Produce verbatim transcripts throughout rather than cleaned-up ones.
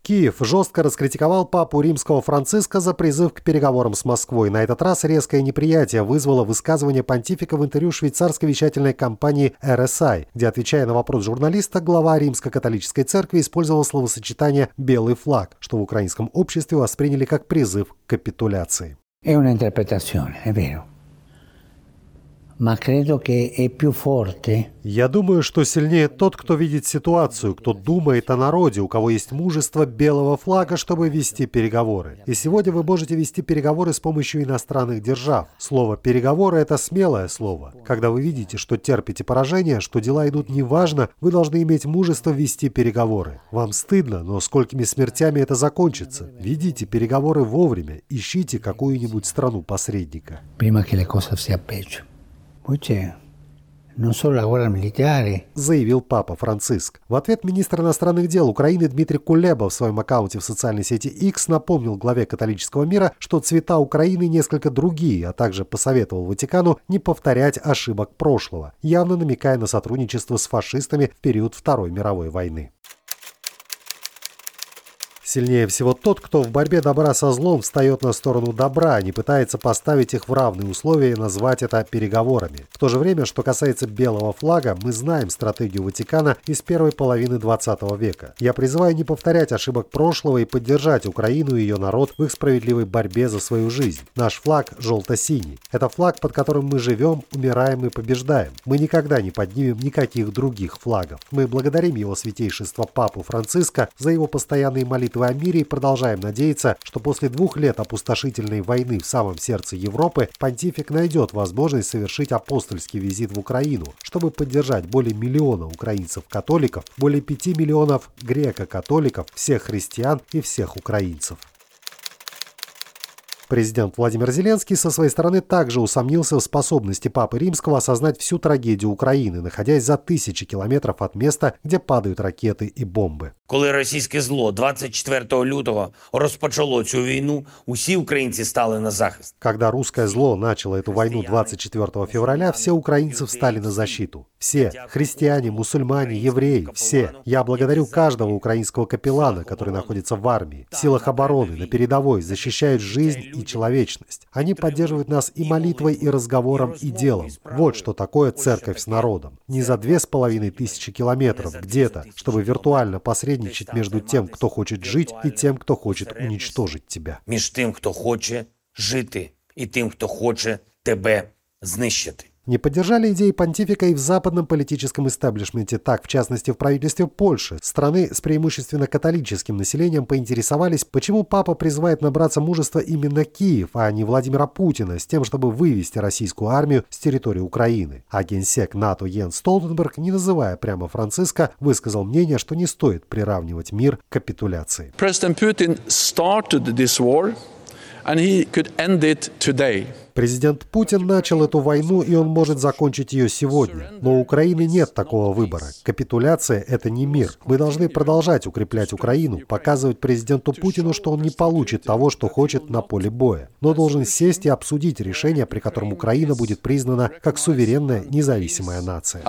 Киев жестко раскритиковал папу римского Франциска за призыв к переговорам с Москвой. На этот раз резкое неприятие вызвало высказывание понтифика в интервью швейцарской вещательной компании эр эс ай, где, отвечая на вопрос журналиста, глава Римско-католической церкви использовал словосочетание «белый флаг», что в украинском обществе восприняли как призыв к капитуляции. È un'interpretazione, è vero. Ma credo che è più forte. Я думаю, что сильнее тот, кто видит ситуацию, кто думает о народе, у кого есть мужество белого флага, чтобы вести переговоры. И сегодня вы можете вести переговоры с помощью иностранных держав. Слово «переговоры» — это смелое слово. Когда вы видите, что терпите поражение, что дела идут неважно, вы должны иметь мужество вести переговоры. Вам стыдно, но сколькими смертями это закончится. Ведите переговоры вовремя, ищите какую-нибудь страну-посредника. Prima che le cose sia peggio. Заявил папа Франциск. В ответ министр иностранных дел Украины Дмитрий Кулеба в своем аккаунте в социальной сети X напомнил главе католического мира, что цвета Украины несколько другие, а также посоветовал Ватикану не повторять ошибок прошлого, явно намекая на сотрудничество с фашистами в период Второй мировой войны. Сильнее всего тот, кто в борьбе добра со злом встает на сторону добра, а не пытается поставить их в равные условия и назвать это переговорами. В то же время, что касается белого флага, мы знаем стратегию Ватикана из первой половины двадцатого века. Я призываю не повторять ошибок прошлого и поддержать Украину и ее народ в их справедливой борьбе за свою жизнь. Наш флаг желто-синий. Это флаг, под которым мы живем, умираем и побеждаем. Мы никогда не поднимем никаких других флагов. Мы благодарим его святейшество Папу Франциска за его постоянные молитвы о мире и продолжаем надеяться, что после двух лет опустошительной войны в самом сердце Европы понтифик найдет возможность совершить апостольский визит в Украину, чтобы поддержать более миллиона украинцев-католиков, более пяти миллионов греко-католиков, всех христиан и всех украинцев. Президент Владимир Зеленский со своей стороны также усомнился в способности Папы Римского осознать всю трагедию Украины, находясь за тысячи километров от места, где падают ракеты и бомбы. Коли російське зло двадцять четвертого лютого розпочало цю війну, усі українці стали на захист. Когда русское зло начало эту войну двадцать четвертого февраля, все украинцы встали на защиту. Все. Христиане, мусульмане, евреи. Все. Я благодарю каждого украинского капеллана, который находится в армии, в силах обороны, на передовой, защищают жизнь и человечность. Они поддерживают нас и молитвой, и разговором, и делом. Вот что такое церковь с народом. Не за две с половиной тысячи километров где-то, чтобы виртуально посредничать между тем, кто хочет жить, и тем, кто хочет уничтожить тебя. Між тим, хто хоче жити, і тим, хто хоче тебе знищити. Не поддержали идеи понтифика и в западном политическом истеблишменте. Так, в частности, в правительстве Польши, страны с преимущественно католическим населением, поинтересовались, почему папа призывает набраться мужества именно Киев, а не Владимира Путина, с тем, чтобы вывести российскую армию с территории Украины. А генсек НАТО Йенс Столтенберг, не называя прямо Франциска, высказал мнение, что не стоит приравнивать мир к капитуляции. Президент Путин started this war, and he could end it today. Президент Путин начал эту войну, и он может закончить ее сегодня. Но у Украины нет такого выбора. Капитуляция – это не мир. Мы должны продолжать укреплять Украину, показывать президенту Путину, что он не получит того, что хочет на поле боя, но должен сесть и обсудить решение, при котором Украина будет признана как суверенная независимая нация.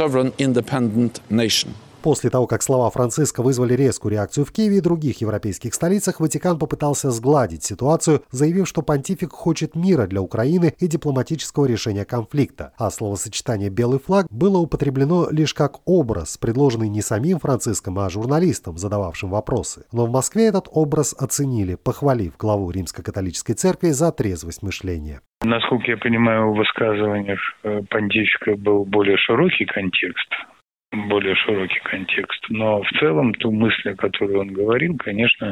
После того, как слова Франциска вызвали резкую реакцию в Киеве и других европейских столицах, Ватикан попытался сгладить ситуацию, заявив, что понтифик хочет мира для Украины и дипломатического решения конфликта, а словосочетание «белый флаг» было употреблено лишь как образ, предложенный не самим Франциском, а журналистам, задававшим вопросы. Но в Москве этот образ оценили, похвалив главу Римско-католической церкви за трезвость мышления. Насколько я понимаю, в высказываниях понтифика был более широкий контекст. более широкий контекст. Но в целом ту мысль, о которой он говорил, конечно,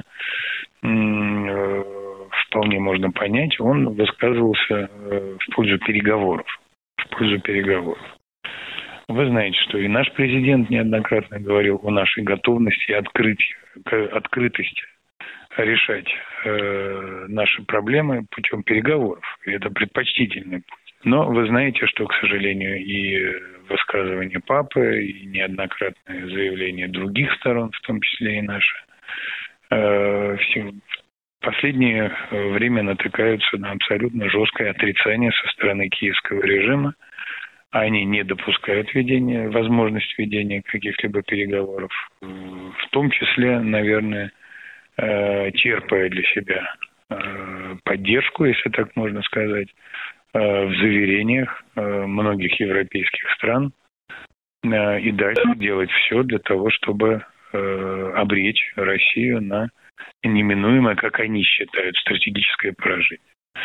вполне можно понять. Он высказывался в пользу переговоров. В пользу переговоров. Вы знаете, что и наш президент неоднократно говорил о нашей готовности и открытии, открытости решать э, наши проблемы путем переговоров. И это предпочтительный путь. Но вы знаете, что, к сожалению, и высказывания папы, и неоднократные заявления других сторон, в том числе и наши, э, все, в последнее время натыкаются на абсолютно жесткое отрицание со стороны киевского режима. Они не допускают ведения, возможность ведения каких-либо переговоров. В том числе, наверное, э, черпая для себя э, поддержку, если так можно сказать, э, в заверениях э, многих европейских стран э, и дальше делать все для того, чтобы э, обречь Россию на неминуемое, как они считают, стратегическое поражение.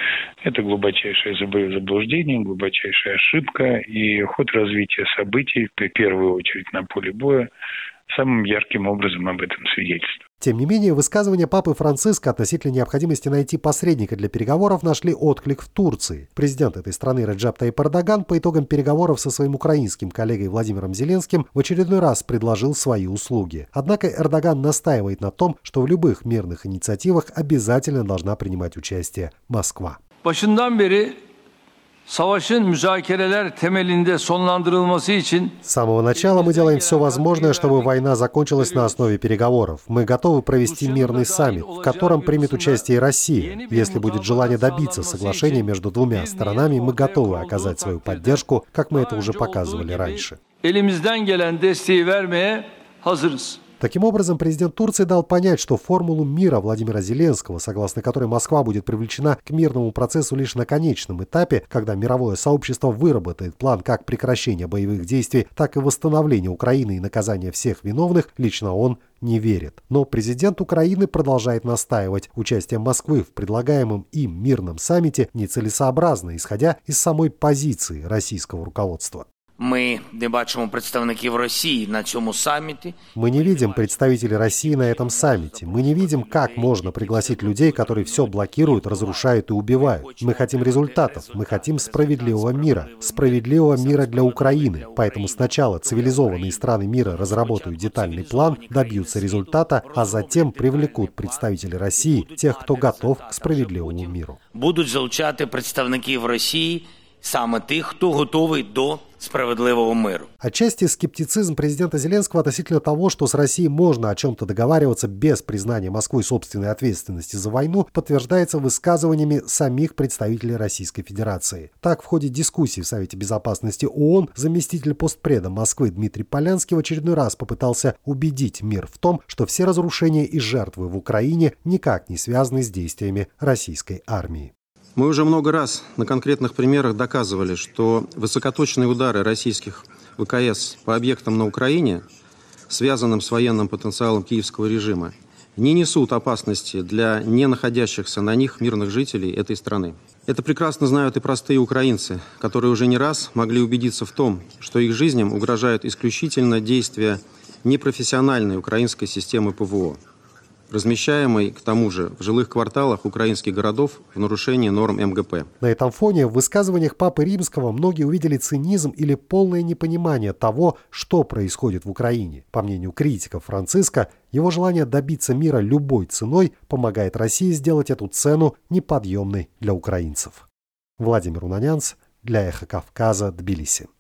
Это глубочайшее заблуждение, глубочайшая ошибка, и ход развития событий, в первую очередь на поле боя, самым ярким образом об этом свидетельствует. Тем не менее, высказывания папы Франциска относительно необходимости найти посредника для переговоров нашли отклик в Турции. Президент этой страны Реджеп Таyyip Эрдоган по итогам переговоров со своим украинским коллегой Владимиром Зеленским в очередной раз предложил свои услуги. Однако Эрдоган настаивает на том, что в любых мирных инициативах обязательно должна принимать участие Москва. Başından beri savaşın müzakereler temelinde sonlandırılması için С самого начала мы делаем все возможное, чтобы война закончилась на основе переговоров. Мы готовы провести мирный саммит, в котором примет участие и Россия. Если будет желание добиться соглашения между двумя сторонами, мы готовы оказать свою поддержку, как мы это уже показывали раньше. elimizden gelen desteği vermeye hazırız. Таким образом, президент Турции дал понять, что формулу мира Владимира Зеленского, согласно которой Москва будет привлечена к мирному процессу лишь на конечном этапе, когда мировое сообщество выработает план как прекращения боевых действий, так и восстановления Украины и наказания всех виновных, лично он не верит. Но президент Украины продолжает настаивать, участие Москвы в предлагаемом им мирном саммите нецелесообразно, исходя из самой позиции российского руководства. Ми не бачимо представників Росії на цьому саміті. Мы не видим представителей России на этом саммите. Мы не видим, как можно пригласить людей, которые все блокируют, разрушают и убивают. Мы хотим результатов. Мы хотим справедливого мира. Справедливого мира для Украины. Поэтому сначала цивилизованные страны мира разработают детальный план, добьются результата, а затем привлекут представителей России, тех, кто готов к справедливому миру. Будуть залучати представників Росії, саме тих, хто готовий до справедливого миру. Отчасти скептицизм президента Зеленского относительно того, что с Россией можно о чем-то договариваться без признания Москвой собственной ответственности за войну, подтверждается высказываниями самих представителей Российской Федерации. Так, в ходе дискуссии в Совете Безопасности ООН заместитель постпреда Москвы Дмитрий Полянский в очередной раз попытался убедить мир в том, что все разрушения и жертвы в Украине никак не связаны с действиями российской армии. Мы уже много раз на конкретных примерах доказывали, что высокоточные удары российских ВКС по объектам на Украине, связанным с военным потенциалом киевского режима, не несут опасности для не находящихся на них мирных жителей этой страны. Это прекрасно знают и простые украинцы, которые уже не раз могли убедиться в том, что их жизням угрожают исключительно действия непрофессиональной украинской системы ПВО, размещаемой, к тому же, в жилых кварталах украинских городов в нарушении норм эм гэ пэ. На этом фоне в высказываниях Папы Римского многие увидели цинизм или полное непонимание того, что происходит в Украине. По мнению критиков Франциска, его желание добиться мира любой ценой помогает России сделать эту цену неподъемной для украинцев. Владимир Унанянц для Эхо Кавказа, Тбилиси.